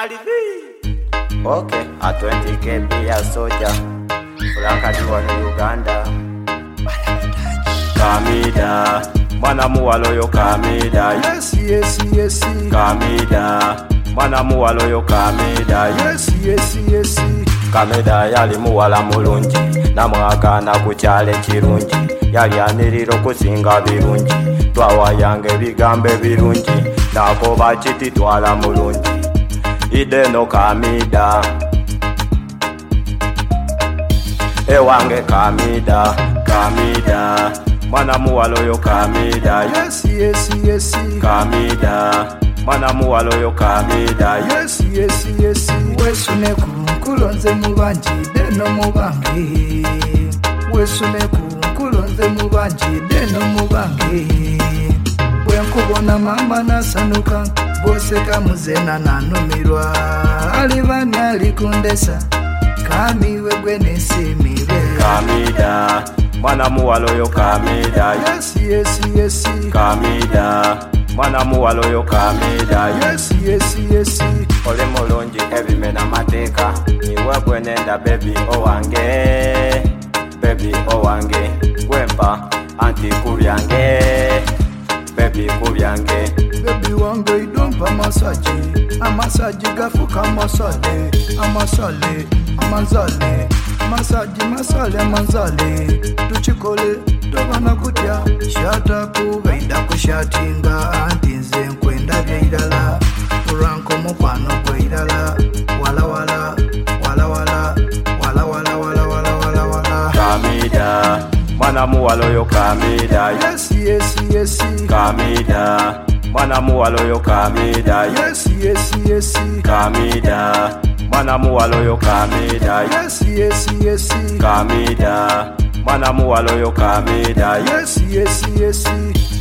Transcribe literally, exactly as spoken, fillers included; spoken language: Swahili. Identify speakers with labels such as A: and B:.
A: Okay, a twenty K be a soldier. Franka Diwan Uganda. Kamida, mwana muwalo yo Kamida.
B: Yes, yes, yes.
A: Kamida, mwana muwalo yo Kamida.
B: Yes, yes, yes.
A: Kamida yali muwala mulungi, namwagana ku kyale kirungi. Yali aniriro kusinga birungi, twawayange bigambe birungi. Nakoba kiti twala mulungi, ide no Kamida. Ewange Kamida, Kamida, mwana muwalo yo Kamida.
B: Yes, yes, yes.
A: Kamida, mwana muwalo yo Kamida.
B: Yes, yes, yes. Wesuneku kulonze mubanji deno mubange. Wesuneku kulonze mubanji deno mubange. Wenkubona mama nasanuka, bose kamuzena nanumirwa. Alivani alikundesa, kamiwe gwene simiwe.
A: Kamida, mwana muwalo yo Kamida.
B: Yes, yes, yes.
A: Kamida, mwana muwalo yo Kamida.
B: Yes, yes, yes.
A: Ole mulungi ebimena mateka, niwe gwenenda baby owange. Baby owange, gwempa anti kubyange. Baby kubyange,
B: baby wange idompa masaji. Amasaji gafuka masale, amasale, amanzale. Masaji masale manzale, tuchikole tobana kutya. Shata kubeida kushatinga, antinze nkwenda byaidala. Uranko mukwano kweidala, wala wala, wala wala, wala wala wala wala wala wala.
A: Kamida, mwana muwalo yo Kamida.
B: Yes, yes, yes.
A: Kamida, mwana muwalo yo Kamida.
B: Yes, yes, yes.
A: Kamida, mwana muwalo yo Kamida.
B: Yes, yes, yes.
A: Kamida, mwana muwalo yo Kamida.
B: Yes, yes, yes.